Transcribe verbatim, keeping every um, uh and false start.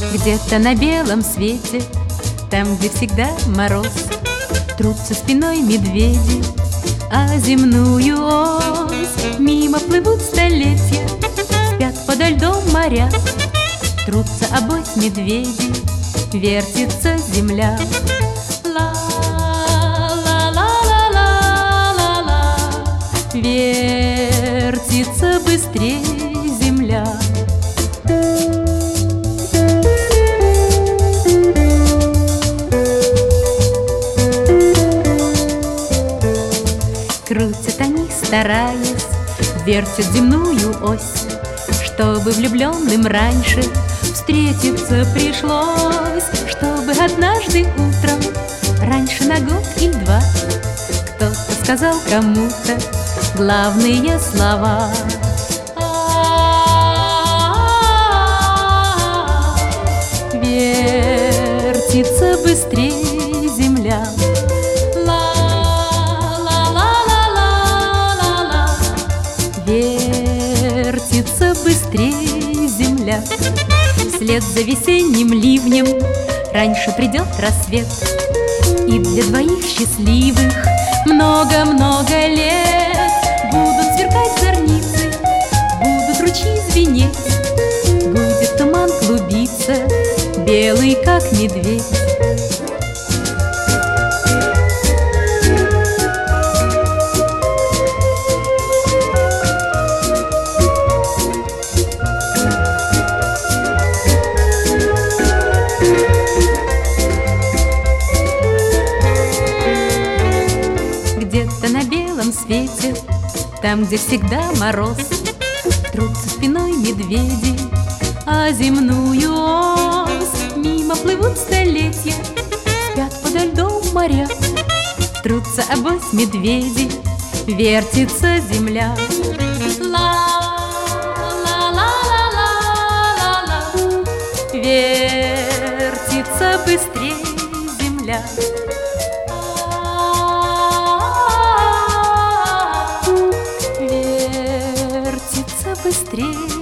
Где-то на белом свете, там, где всегда мороз, трутся спиной медведи, а земную ось мимо плывут столетия, спят подо льдом моря, трутся обось медведи, вертится земля. Ла-ла-ла-ла-ла-ла-ла, вертится быстрей земля. Крутят они, стараясь, вертят земную ось, чтобы влюбленным раньше встретиться пришлось, чтобы однажды утром, раньше на год или два, кто-то сказал кому-то главные слова. Вертится быстрее земля. Вертится быстрее земля. Вслед за весенним ливнем раньше придет рассвет, и для двоих счастливых много-много лет будут сверкать зорницы, будут ручьи звенеть, будет туман клубиться, белый как медведь. Где-то на белом свете, там, где всегда мороз, трутся спиной медведи, а земную ось мимо плывут столетия, спят подо льдом моря, трутся обось медведи, вертится земля. Ла-ла-ла-ла-ла-ла, вертится быстрее земля. Вертится быстрее